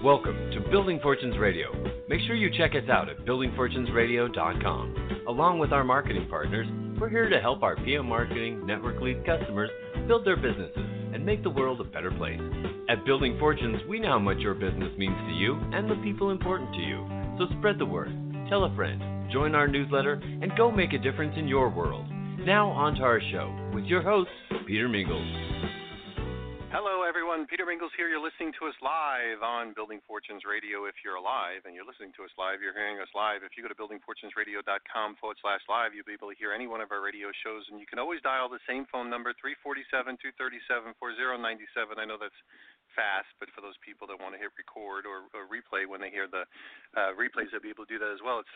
Welcome to Building Fortunes Radio. Make sure you check us out at buildingfortunesradio.com. Along with our marketing partners, we're here to help our PM Marketing Network Lead customers build their businesses and make the world a better place. At Building Fortunes, we know how much your business means to you and the people important to you. So spread the word, tell a friend, join our newsletter, and go make a difference in your world. Now on to our show with your host, Peter Mingles. Hello, everyone. Peter Mingles here. You're listening to us live on Building Fortunes Radio. If you're alive and you're listening to us live, you're hearing us live. If you go to buildingfortunesradio.com/live, you'll be able to hear any one of our radio shows. And you can always dial the same phone number, 347-237-4097. I know that's fast, but for those people that want to hit record or replay when they hear the replays, they'll be able to do that as well. It's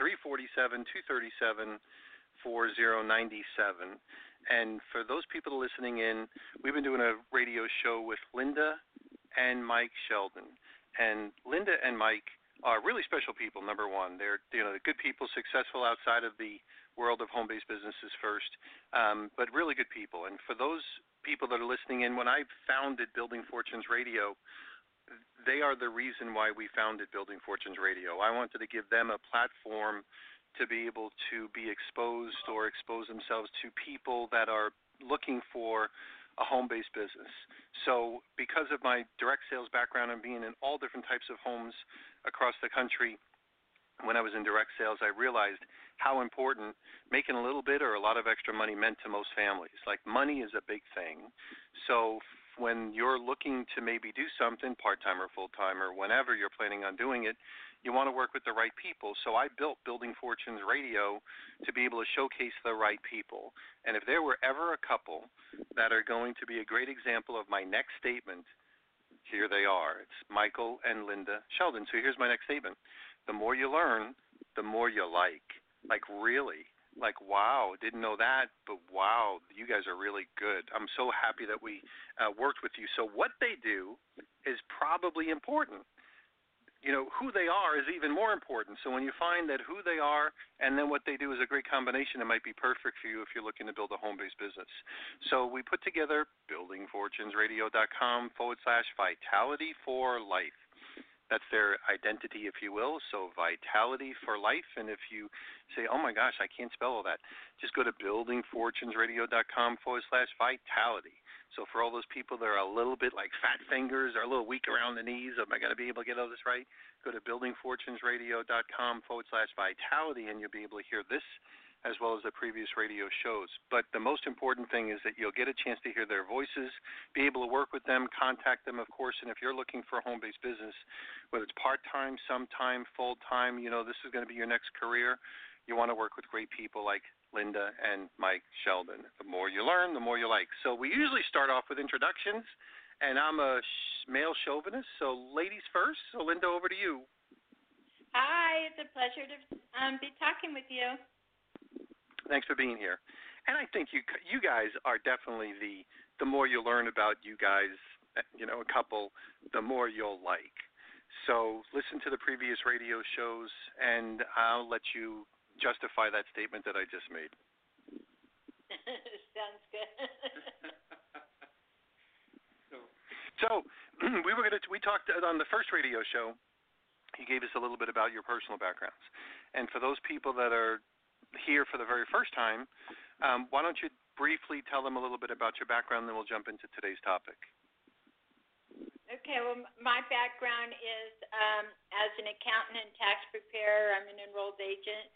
347-237-4097. And for those people listening in, we've been doing a radio show with Linda and Mike Sheldon. And Linda and Mike are really special people, number one. They're good people, successful outside of the world of home-based businesses first, but really good people. And for those people that are listening in, when I founded Building Fortunes Radio, they are the reason why we founded Building Fortunes Radio. I wanted to give them a platform to be able to be exposed or expose themselves to people that are looking for a home-based business. So because of my direct sales background and being in all different types of homes across the country, when I was in direct sales, I realized how important making a little bit or a lot of extra money meant to most families. Like, money is a big thing. So when you're looking to maybe do something part-time or full-time or whenever you're planning on doing it, you want to work with the right people. So I built Building Fortunes Radio to be able to showcase the right people. And if there were ever a couple that are going to be a great example of my next statement, here they are. It's Michael and Linda Sheldon. So here's my next statement. The more you learn, the more you like. Like, really. Like, wow, didn't know that, but wow, you guys are really good. I'm so happy that we worked with you. So what they do is probably important. You know, who they are is even more important. So when you find that who they are and then what they do is a great combination, it might be perfect for you if you're looking to build a home-based business. So we put together buildingfortunesradio.com/vitality for life. That's their identity, if you will. So Vitality for Life. And if you say, oh, my gosh, I can't spell all that, just go to buildingfortunesradio.com/vitality. So for all those people that are a little bit like fat fingers or a little weak around the knees, am I going to be able to get all this right? Go to buildingfortunesradio.com/vitality, and you'll be able to hear this as well as the previous radio shows. But the most important thing is that you'll get a chance to hear their voices, be able to work with them, contact them, of course. And if you're looking for a home-based business, whether it's part-time, sometime, full-time, this is going to be your next career, you want to work with great people like Linda and Mike Sheldon. The more you learn, the more you like. So we usually start off with introductions, and I'm a male chauvinist, so ladies first. So Linda, over to you. Hi, it's a pleasure to be talking with you. Thanks for being here. And I think you guys are definitely the more you learn about you guys, a couple, the more you'll like. So listen to the previous radio shows, and I'll let you justify that statement that I just made. Sounds good. So we talked on the first radio show. You gave us a little bit about your personal backgrounds, and for those people that are here for the very first time, why don't you briefly tell them a little bit about your background, then we'll jump into today's topic. Okay, well, my background is as an accountant and tax preparer. I'm an enrolled agent.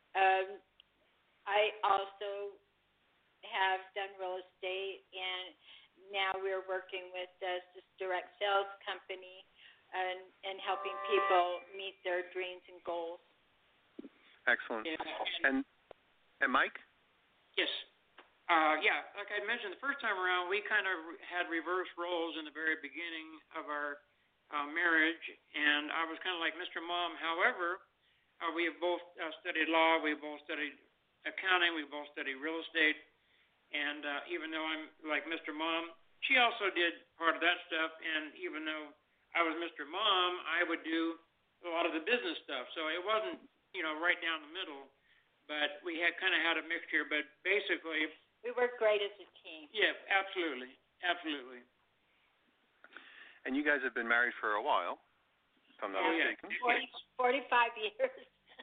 I also have done real estate, and now we're working with this direct sales company and helping people meet their dreams and goals. Excellent. And Mike? Yes. Like I mentioned, the first time around, we kind of had reverse roles in the very beginning of our marriage, and I was kind of like Mr. Mom. However, we have both studied law, we both studied accounting, we both studied real estate, and even though I'm like Mr. Mom, she also did part of that stuff, and even though I was Mr. Mom, I would do a lot of the business stuff, so it wasn't, right down the middle, but we had kind of had a mixture, but basically... We work great as a team. Yeah, absolutely. And you guys have been married for a while. if I'm not mistaken. 45 years.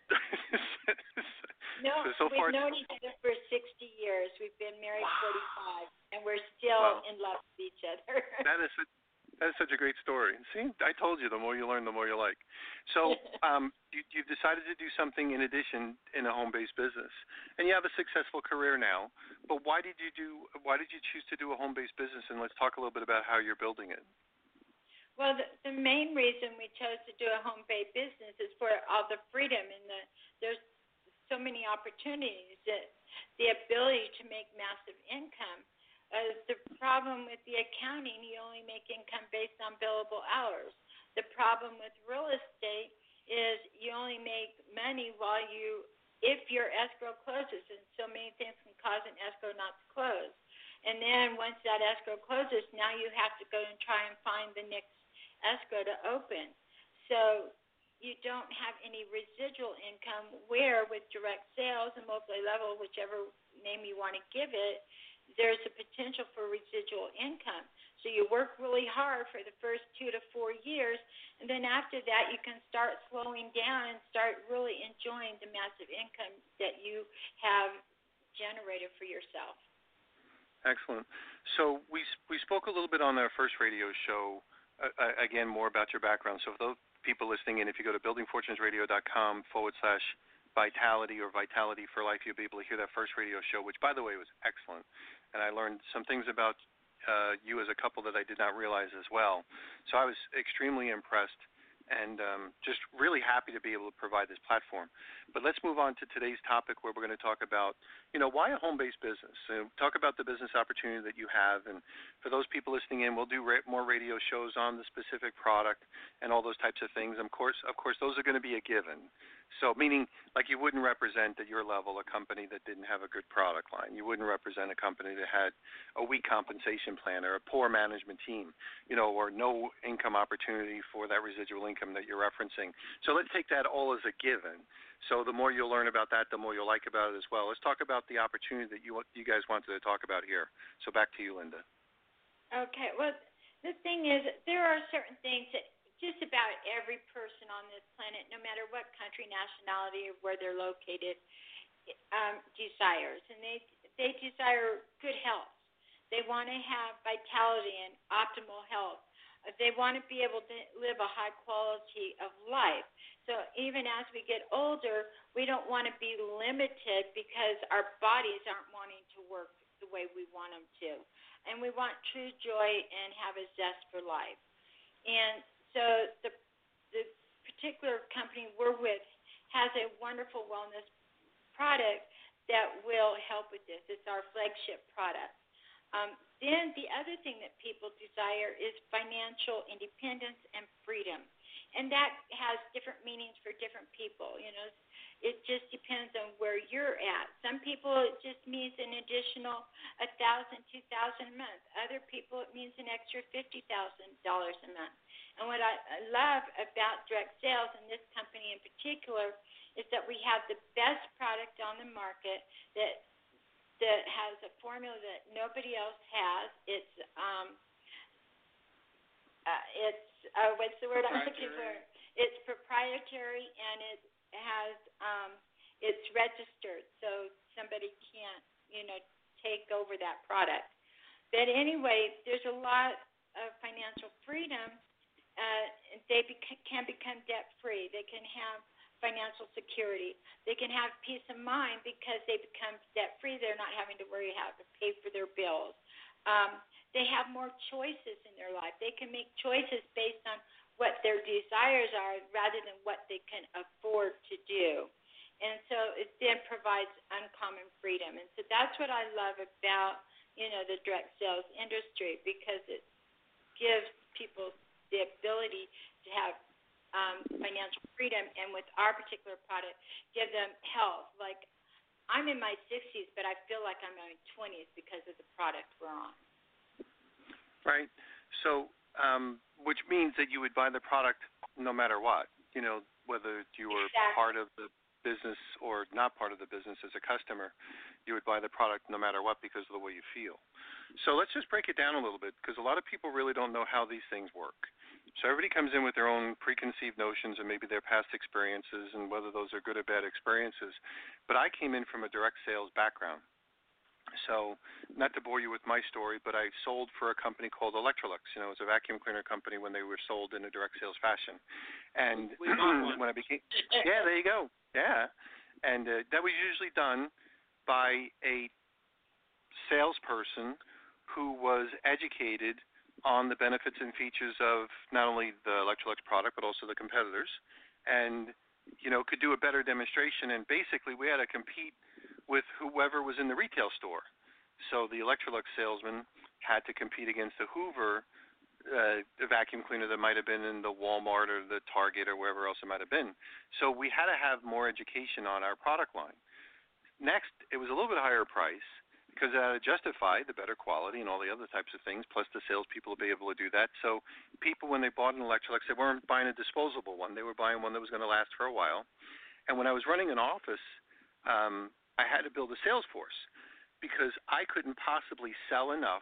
No, so we've far, known each other for 60 years. We've been married 45, and we're still in love with each other. That is such a great story. See, I told you, the more you learn, the more you like. So you've decided to do something in addition in a home-based business, and you have a successful career now. But why did you choose to do a home-based business? And let's talk a little bit about how you're building it. Well, the main reason we chose to do a home-based business is for all the freedom and there's so many opportunities, the ability to make massive income. The problem with the accounting, you only make income based on billable hours. The problem with real estate is you only make money if your escrow closes, and so many things can cause an escrow not to close. And then once that escrow closes, now you have to go and try and find the next escrow to open. So you don't have any residual income, where with direct sales and multi-level, whichever name you want to give it, there's a potential for residual income. So you work really hard for the first 2 to 4 years, and then after that you can start slowing down and start really enjoying the massive income that you have generated for yourself. Excellent. So we spoke a little bit on our first radio show, again, more about your background. So for those people listening in, if you go to buildingfortunesradio.com/vitality or Vitality for Life, you'll be able to hear that first radio show, which, by the way, was excellent. And I learned some things about you as a couple that I did not realize as well. So I was extremely impressed and just really happy to be able to provide this platform. But let's move on to today's topic, where we're going to talk about, why a home-based business? Talk about the business opportunity that you have. And for those people listening in, we'll do more radio shows on the specific product and all those types of things. Of course, those are going to be a given. So meaning, like, you wouldn't represent at your level a company that didn't have a good product line. You wouldn't represent a company that had a weak compensation plan or a poor management team, or no income opportunity for that residual income that you're referencing. So let's take that all as a given. So the more you'll learn about that, the more you'll like about it as well. Let's talk about the opportunity that you guys wanted to talk about here. So back to you, Linda. Okay. Well, the thing is, there are certain things that just about every person on this planet, no matter what country, nationality, or where they're located, desires. And they desire good health. They want to have vitality and optimal health. They want to be able to live a high quality of life. So even as we get older, we don't want to be limited because our bodies aren't wanting to work the way we want them to. And we want true joy and have a zest for life. And so the particular company we're with has a wonderful wellness product that will help with this. It's our flagship product. Then the other thing that people desire is financial independence and freedom. And that has different meanings for different people. It just depends on where you're at. Some people, it just means an additional $1,000, $2,000 a month. Other people, it means an extra $50,000 a month. And what I love about direct sales, and this company in particular, is that we have the best product on the market that has a formula that nobody else has. It's what's the word I'm looking for? It's proprietary, and it has it's registered, so somebody can't take over that product. But anyway, there's a lot of financial freedom. They can become debt free. They can have financial security. They can have peace of mind because they become debt free. They're not having to worry how to pay for their bills. They have more choices in their life. They can make choices based on what their desires are rather than what they can afford to do. And so it then provides uncommon freedom. And so that's what I love about, the direct sales industry, because it gives people the ability to have financial freedom, and with our particular product, give them health. Like, I'm in my 60s, but I feel like I'm in my 20s because of the product we're on. Right. So, which means that you would buy the product no matter what, whether you were part of the business or not part of the business as a customer, you would buy the product no matter what because of the way you feel. So let's just break it down a little bit, because a lot of people really don't know how these things work. So everybody comes in with their own preconceived notions and maybe their past experiences and whether those are good or bad experiences. But I came in from a direct sales background. So not to bore you with my story, but I sold for a company called Electrolux. It was a vacuum cleaner company when they were sold in a direct sales fashion. And when I became, yeah, there you go. Yeah. And that was usually done by a salesperson who was educated on the benefits and features of not only the Electrolux product but also the competitors, and could do a better demonstration. And basically, we had to compete with whoever was in the retail store. So the Electrolux salesman had to compete against the Hoover the vacuum cleaner that might have been in the Walmart or the Target or wherever else it might have been. So we had to have more education on our product line. Next, it was a little bit higher price, because it had to justify the better quality and all the other types of things, plus the salespeople to be able to do that. So people, when they bought an Electrolux, they weren't buying a disposable one. They were buying one that was going to last for a while. And when I was running an office, I had to build a sales force because I couldn't possibly sell enough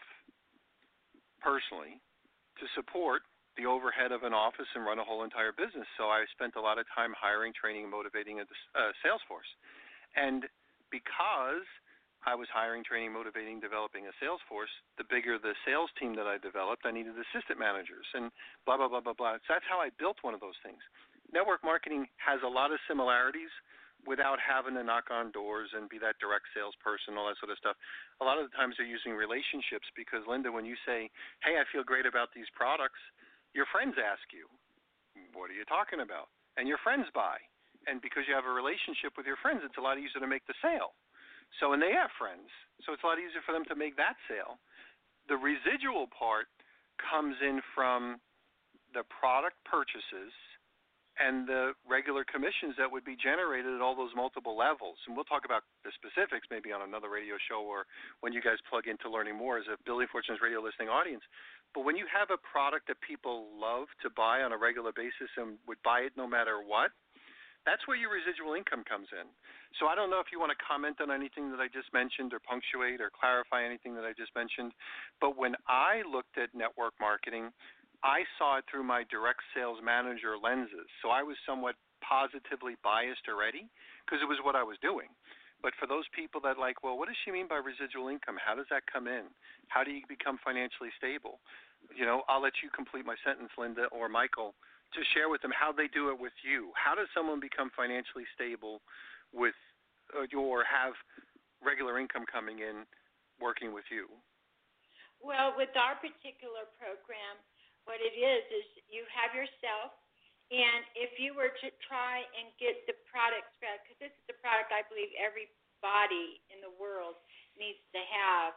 personally to support the overhead of an office and run a whole entire business. So I spent a lot of time hiring, training, and motivating a sales force. And because I was hiring, training, motivating, developing a sales force, the bigger the sales team that I developed, I needed assistant managers and blah, blah, blah, blah, blah. So that's how I built one of those things. Network marketing has a lot of similarities without having to knock on doors and be that direct salesperson, all that sort of stuff. A lot of the times they're using relationships because, Linda, when you say, hey, I feel great about these products, your friends ask you, what are you talking about? And your friends buy. And because you have a relationship with your friends, it's a lot easier to make the sale. So, and they have friends, so it's a lot easier for them to make that sale. The residual part comes in from the product purchases and the regular commissions that would be generated at all those multiple levels. And we'll talk about the specifics maybe on another radio show or when you guys plug into learning more as a Building Fortunes radio listening audience. But when you have a product that people love to buy on a regular basis and would buy it no matter what, that's where your residual income comes in. So I don't know if you want to comment on anything that I just mentioned or punctuate or clarify anything that I just mentioned, but when I looked at network marketing, I saw it through my direct sales manager lenses. So I was somewhat positively biased already because it was what I was doing. But for those people that like, well, what does she mean by residual income? How does that come in? How do you become financially stable? I'll let you complete my sentence, Linda or Michael, to share with them how they do it with you. How does someone become financially stable with or have regular income coming in working with you? Well, with our particular program, what it is you have yourself, and if you were to try and get the product spread, because this is the product I believe everybody in the world needs to have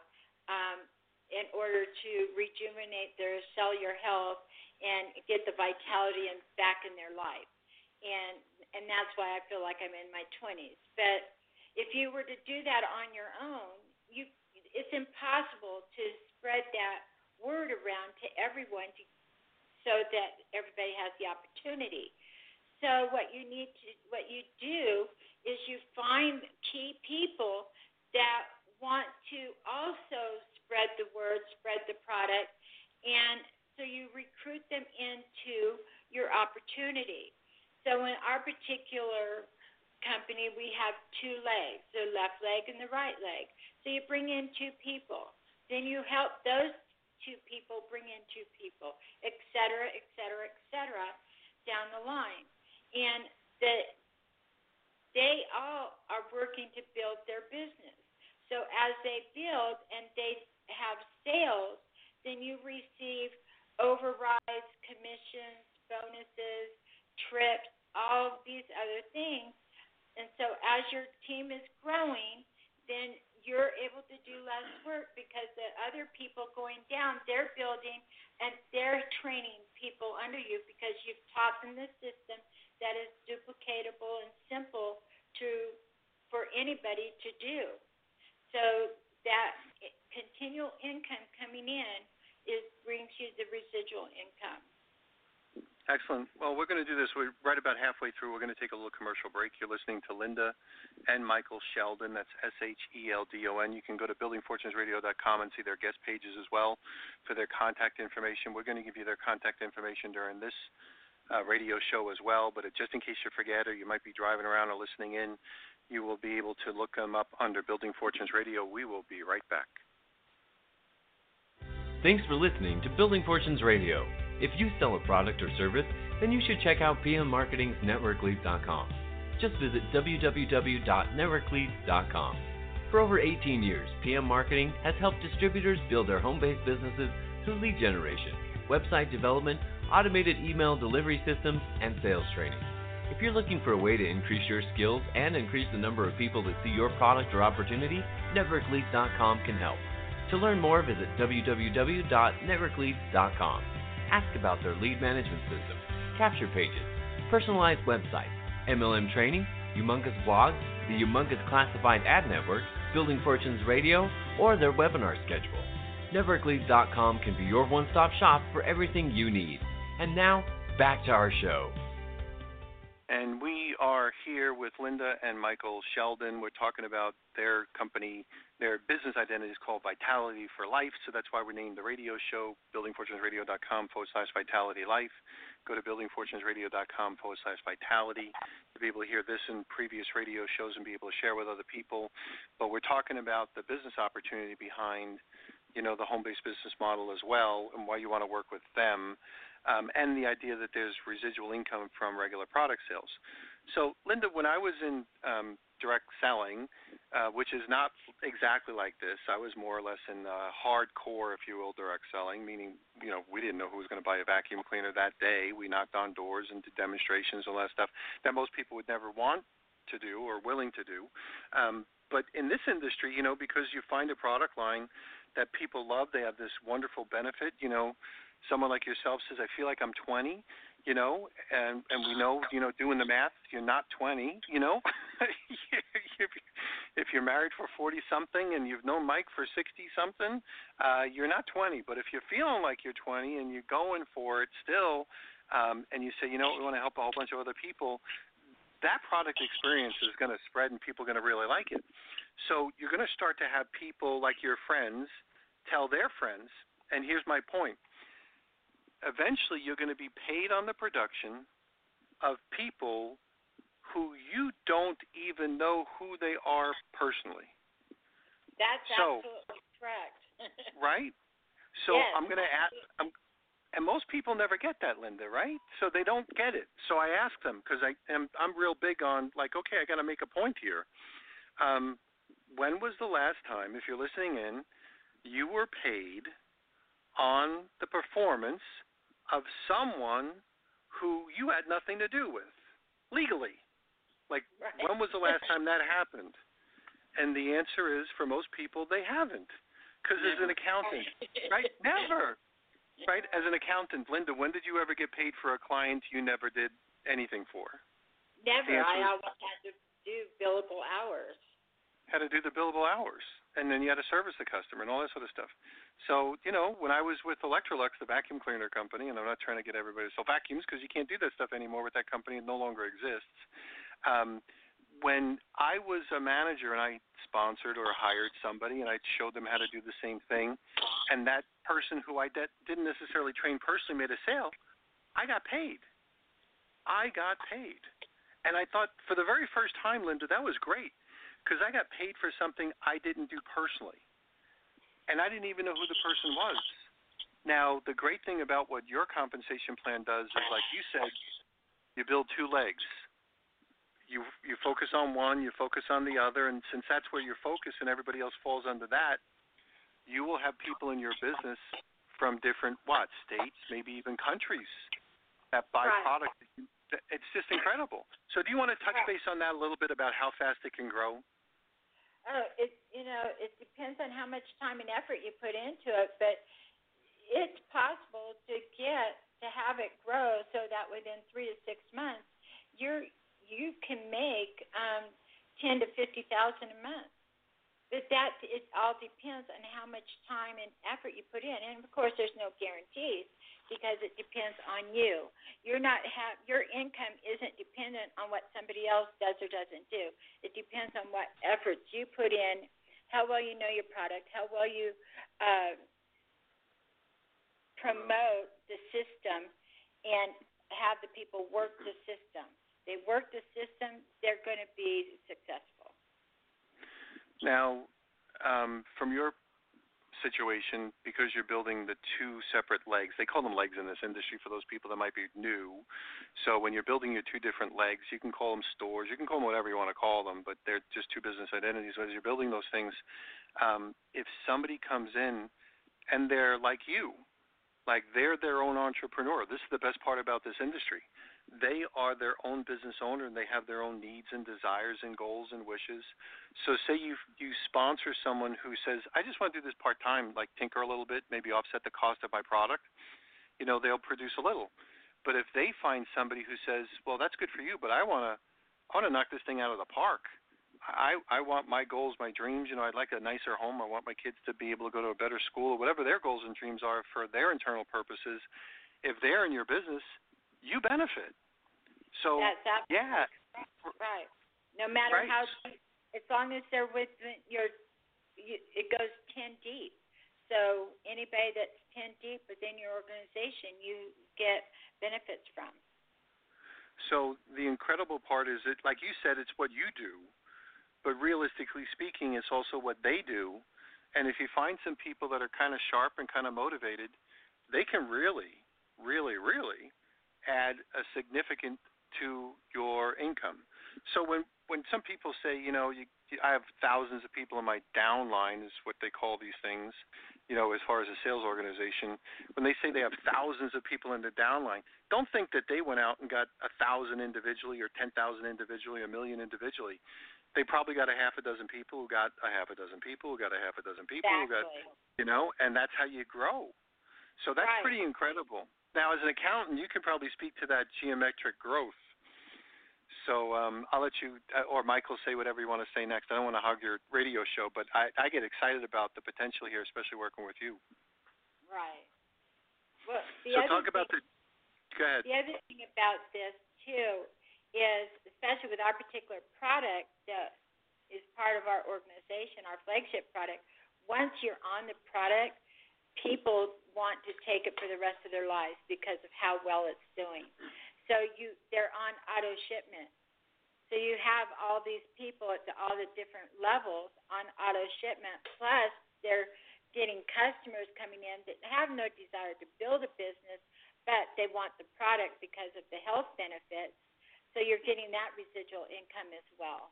in order to rejuvenate their cellular health and get the vitality back in their life. And that's why I feel like I'm in my 20s. But if you were to do that on your own, it's impossible to spread that word around to everyone so that everybody has the opportunity. So what you do is you find key people that want to also spread the word, spread the product, and so you recruit them into your opportunity. So in our particular company, we have two legs, the left leg and the right leg. So you bring in two people. Then you help those two people bring in two people, et cetera, down the line. And they all are working to build their business. So as they build and they have sales, then you receive overrides, commissions, bonuses, trips, all of these other things. And so as your team is growing, then you're able to do less work because the other people going down, they're building and they're training people under you because you've taught them the system that is duplicatable and simple for anybody to do. So that continual income coming in brings you the residual income. Excellent. Well, we're going to do this. We're right about halfway through. We're going to take a little commercial break. You're listening to Linda and Michael Sheldon. That's Sheldon. You can go to buildingfortunesradio.com and see their guest pages as well for their contact information. We're going to give you their contact information during this radio show as well, but just in case you forget or you might be driving around or listening in, you will be able to look them up under Building Fortunes Radio. We will be right back. Thanks for listening to Building Fortunes Radio. If you sell a product or service, then you should check out PM Marketing's NetworkLeads.com. Just visit www.networkleads.com. For over 18 years, PM Marketing has helped distributors build their home-based businesses through lead generation, website development, automated email delivery systems, and sales training. If you're looking for a way to increase your skills and increase the number of people that see your product or opportunity, NetworkLeads.com can help. To learn more, visit www.networkleads.com. Ask about their lead management system, capture pages, personalized websites, MLM training, humongous blogs, the humongous classified ad network, Building Fortunes Radio, or their webinar schedule. NetworkLeads.com can be your one-stop shop for everything you need. And now, back to our show. And we are here with Linda and Michael Sheldon. We're talking about their company. Their business identity is called Vitality for Life, so that's why we named the radio show buildingfortunesradio.com/Vitality Life. Go to buildingfortunesradio.com/Vitality to be able to hear this and previous radio shows and be able to share with other people. But we're talking about the business opportunity behind, the home-based business model as well and why you want to work with them. And the idea that there's residual income from regular product sales. So, Linda, when I was in direct selling, which is not exactly like this, I was more or less in hardcore, if you will, direct selling, meaning, we didn't know who was going to buy a vacuum cleaner that day. We knocked on doors and did demonstrations and all that stuff that most people would never want to do or willing to do. But in this industry, because you find a product line that people love, they have this wonderful benefit, someone like yourself says, I feel like I'm 20, and we know, doing the math, you're not 20, If you're married for 40-something and you've known Mike for 60-something, you're not 20. But if you're feeling like you're 20 and you're going for it still, and you say, we want to help a whole bunch of other people, that product experience is going to spread and people are going to really like it. So you're going to start to have people like your friends tell their friends, and here's my point. Eventually, you're going to be paid on the production of people who you don't even know who they are personally. That's absolutely correct. Right? So yes. I'm going to ask, and most people never get that, Linda, right? So they don't get it. So I ask them because I'm real big on okay, I got to make a point here. When was the last time, if you're listening in, you were paid on the performance of someone who you had nothing to do with, legally? Right. When was the last time that happened? And the answer is, for most people, they haven't. Because as an accountant, right? Never. Right? As an accountant, Linda, when did you ever get paid for a client you never did anything for? Never. I always had to do billable hours. Had to do the billable hours. And then you had to service the customer and all that sort of stuff. So, when I was with Electrolux, the vacuum cleaner company, and I'm not trying to get everybody to sell vacuums because you can't do that stuff anymore with that company. It no longer exists. When I was a manager and I sponsored or hired somebody and I showed them how to do the same thing, and that person who I didn't necessarily train personally made a sale, I got paid. And I thought for the very first time, Linda, that was great. Because I got paid for something I didn't do personally. And I didn't even know who the person was. Now, the great thing about what your compensation plan does is, like you said, you build two legs. You focus on one, you focus on the other, and since that's where you're focused and everybody else falls under that, you will have people in your business from different, states, maybe even countries that buy products. It's just incredible. So do you want to touch base on that a little bit about how fast it can grow? It depends on how much time and effort you put into it, but it's possible to have it grow so that within 3 to 6 months you can make $10,000 to $50,000 a month. But it all depends on how much time and effort you put in, and of course there's no guarantees because because it depends on you. Your income isn't dependent on what somebody else does or doesn't do. It depends on what efforts you put in, how well you know your product, how well you promote the system, and have the people work the system. They work the system, they're going to be successful. Now, from your situation, because you're building the two separate legs, they call them legs in this industry for those people that might be new. So when you're building your two different legs, you can call them stores, you can call them whatever you want to call them, but they're just two business identities. So as you're building those things, if somebody comes in and they're like you, like they're their own entrepreneur, this is the best part about this industry. They are their own business owner, and they have their own needs and desires and goals and wishes. So say you sponsor someone who says, I just want to do this part-time, like tinker a little bit, maybe offset the cost of my product. You know, they'll produce a little. But if they find somebody who says, well, that's good for you, but I want to knock this thing out of the park. I want my goals, my dreams. You know, I'd like a nicer home. I want my kids to be able to go to a better school, or whatever their goals and dreams are for their internal purposes. If they're in your business, you benefit. So, that's absolutely yeah. Right. No matter right. how deep, as long as they're within it goes 10 deep. So anybody that's 10 deep within your organization, you get benefits from. So the incredible part is that, like you said, it's what you do, but realistically speaking, it's also what they do. And if you find some people that are kind of sharp and kind of motivated, they can really, really, really add a significant to your income. So when some people say, you know, I have thousands of people in my downline, is what they call these things, you know, as far as a sales organization, when they say they have thousands of people in the downline, don't think that they went out and got 1,000 individually or 10,000 individually, 1 million individually. They probably got a half a dozen people who got a half a dozen people who got a half a dozen people who got, you know, and that's how you grow. So that's pretty incredible. Now, as an accountant, you can probably speak to that geometric growth. So I'll let you, or Michael, say whatever you want to say next. I don't want to hog your radio show, but I get excited about the potential here, especially working with you. Right. Well, go ahead. The other thing about this, too, is, especially with our particular product that is part of our organization, our flagship product, once you're on the product, people want to take it for the rest of their lives because of how well it's doing. So they're on auto shipment. So you have all these people at all the different levels on auto shipment, plus they're getting customers coming in that have no desire to build a business, but they want the product because of the health benefits. So you're getting that residual income as well.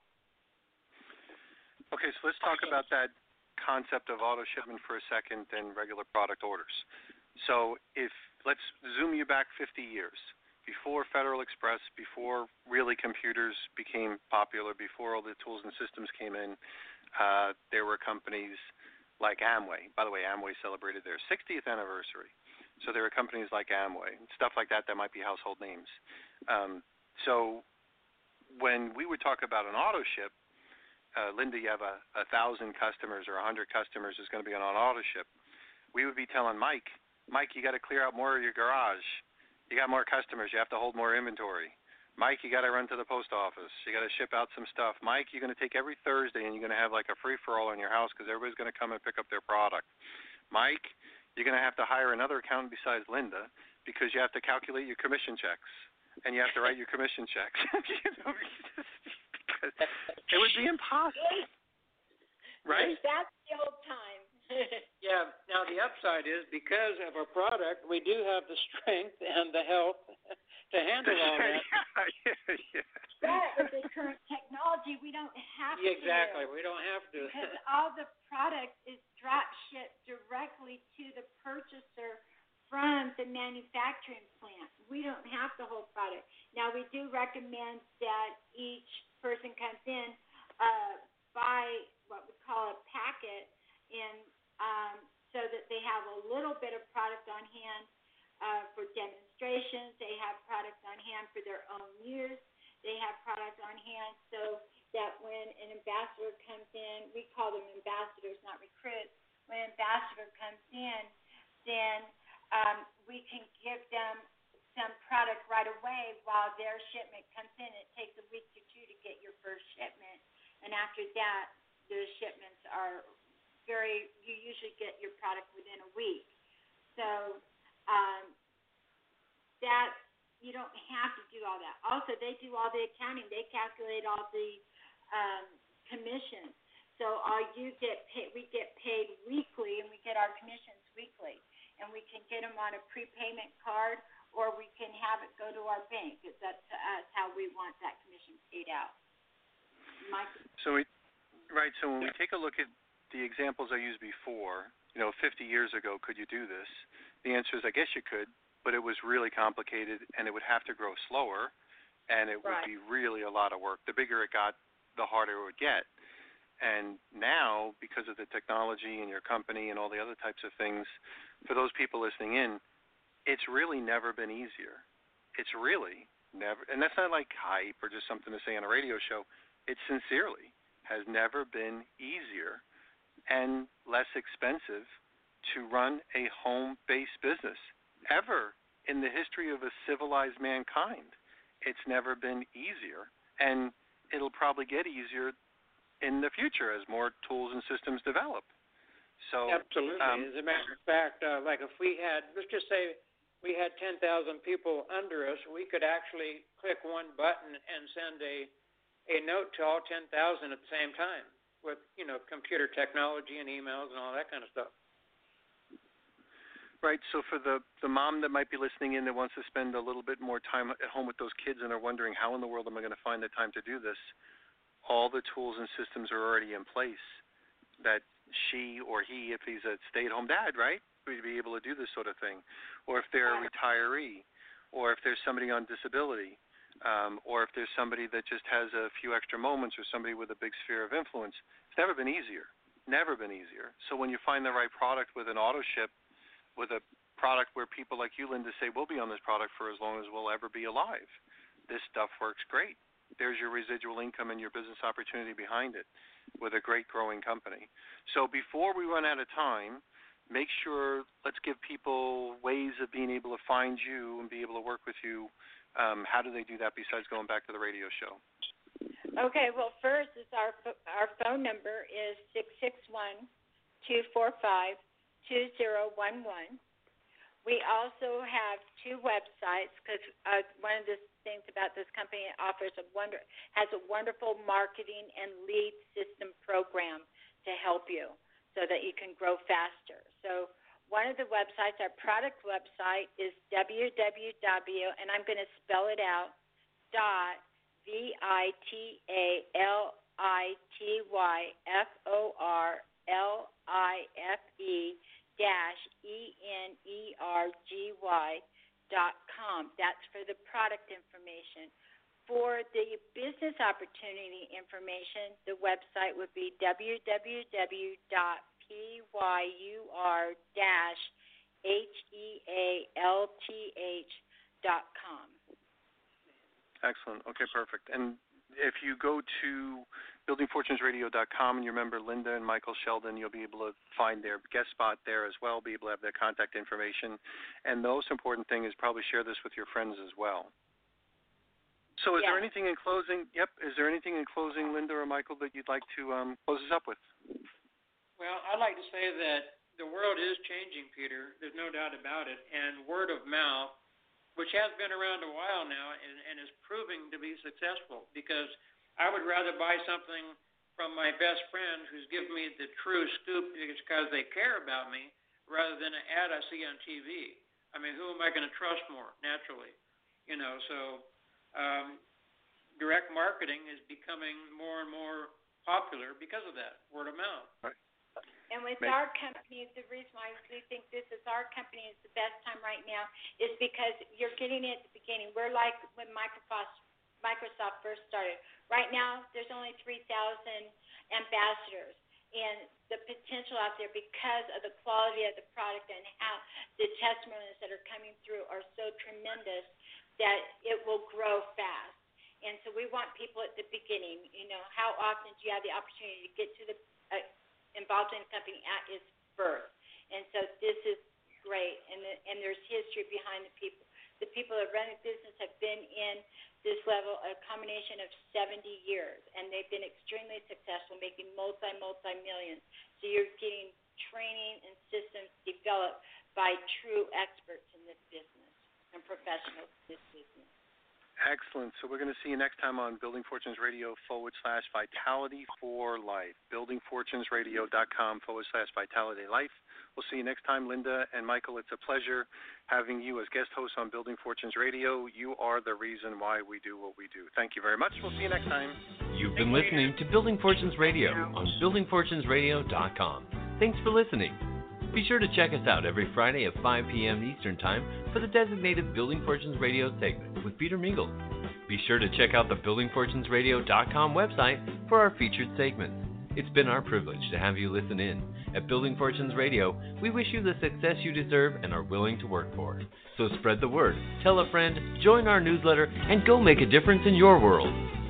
Okay, so let's talk about that concept of auto shipment for a second and regular product orders. So let's zoom you back 50 years. Before Federal Express, before really computers became popular, before all the tools and systems came in, there were companies like Amway. By the way, Amway celebrated their 60th anniversary. So there were companies like Amway, stuff like that might be household names. So when we would talk about an auto ship, Linda, you have 1,000 customers or 100 customers is going to be on an auto ship. We would be telling Mike, you got to clear out more of your garage. You got more customers. You have to hold more inventory. Mike, you got to run to the post office. You got to ship out some stuff. Mike, you're going to take every Thursday and you're going to have like a free-for-all in your house because everybody's going to come and pick up their product. Mike, you're going to have to hire another accountant besides Linda because you have to calculate your commission checks and you have to write your commission checks. Because it would be impossible. Right? That's the old time. Yeah. Now the upside is because of our product, we do have the strength and the health to handle all that. But with the current technology, we don't have to. Exactly. We don't have to. Because all the product is drop shipped directly to the purchaser from the manufacturing plant. We don't have the whole product. Now, we do recommend that each person comes in, buy what we call a packet, and so that they have a little bit of product on hand for demonstrations. They have product on hand for their own use. They have product on hand so that when an ambassador comes in, we call them ambassadors, not recruits. When an ambassador comes in, then we can give them some product right away while their shipment comes in. It takes a week or two to get your first shipment, and after that, the shipments are you usually get your product within a week. So that you don't have to do all that. Also, they do all the accounting. They calculate all the commissions. So we get paid weekly, and we get our commissions weekly, and we can get them on a prepayment card, or we can have it go to our bank. It's up to us how we want that commission paid out. Mike? So when we take a look at the examples I used before, 50 years ago, could you do this? The answer is, I guess you could, but it was really complicated, and it would have to grow slower, and it would be really a lot of work. The bigger it got, the harder it would get. And now, because of the technology and your company and all the other types of things, for those people listening in, it's really never been easier. It's really never, and that's not like hype or just something to say on a radio show. It sincerely has never been easier and less expensive to run a home-based business ever in the history of a civilized mankind. It's never been easier, and it'll probably get easier in the future as more tools and systems develop. So absolutely. As a matter of fact, like if we had, let's just say we had 10,000 people under us, we could actually click one button and send a note to all 10,000 at the same time with, computer technology and emails and all that kind of stuff. Right. So for the mom that might be listening in that wants to spend a little bit more time at home with those kids and are wondering, how in the world am I going to find the time to do this? All the tools and systems are already in place that she or he, if he's a stay-at-home dad, right, would be able to do this sort of thing. Or if they're a retiree, or if there's somebody on disability, or if there's somebody that just has a few extra moments, or somebody with a big sphere of influence. It's never been easier. Never been easier. So when you find the right product with an auto ship, with a product where people like you, Linda, say, we'll be on this product for as long as we'll ever be alive, this stuff works great. There's your residual income and your business opportunity behind it with a great growing company. So before we run out of time, make sure, let's give people ways of being able to find you and be able to work with you. How do they do that besides going back to the radio show? Okay, well, first is our phone number is 661-245-2011. We also have two websites because one of the things about this company has a wonderful marketing and lead system program to help you so that you can grow faster. So one of the websites, our product website, is www, and I'm going to spell it out, VITALIFE-ENERGY.com. That's for the product information. For the business opportunity information, the website would be www.pyurhealth.com. Excellent. Okay, perfect. And if you go to buildingfortunesradio.com and you remember Linda and Michael Sheldon, you'll be able to find their guest spot there as well, be able to have their contact information. And the most important thing is probably share this with your friends as well. So is there anything in closing? Is there anything in closing, Linda or Michael, that you'd like to close us up with? Well, I'd like to say that the world is changing, Peter. There's no doubt about it. And word of mouth, which has been around a while now and is proving to be successful, because I would rather buy something from my best friend who's giving me the true scoop because they care about me rather than an ad I see on TV. I mean, who am I going to trust more, naturally? So direct marketing is becoming more and more popular because of that, word of mouth. Right. And with our company, the reason why we think this is our company is the best time right now is because you're getting it at the beginning. We're like when Microsoft first started. Right now, there's only 3,000 ambassadors, and the potential out there because of the quality of the product and how the testimonies that are coming through are so tremendous that it will grow fast. And so we want people at the beginning. How often do you have the opportunity to get to the involved in a company at its birth? And so this is great, and there's history behind the people. The people that run the business have been in this level a combination of 70 years, and they've been extremely successful, making multi-millions. So you're getting training and systems developed by true experts in this business and professionals in this business. Excellent. So we're going to see you next time on Building Fortunes Radio /Vitality for Life. BuildingFortunesRadio.com /Vitality Life. We'll see you next time, Linda and Michael. It's a pleasure having you as guest hosts on Building Fortunes Radio. You are the reason why we do what we do. Thank you very much. We'll see you next time. You've been listening to Building Fortunes Radio on BuildingFortunesRadio.com. Thanks for listening. Be sure to check us out every Friday at 5 p.m. Eastern Time for the designated Building Fortunes Radio segment with Peter Mingle. Be sure to check out the BuildingFortunesRadio.com website for our featured segments. It's been our privilege to have you listen in. At Building Fortunes Radio, we wish you the success you deserve and are willing to work for. So spread the word, tell a friend, join our newsletter, and go make a difference in your world.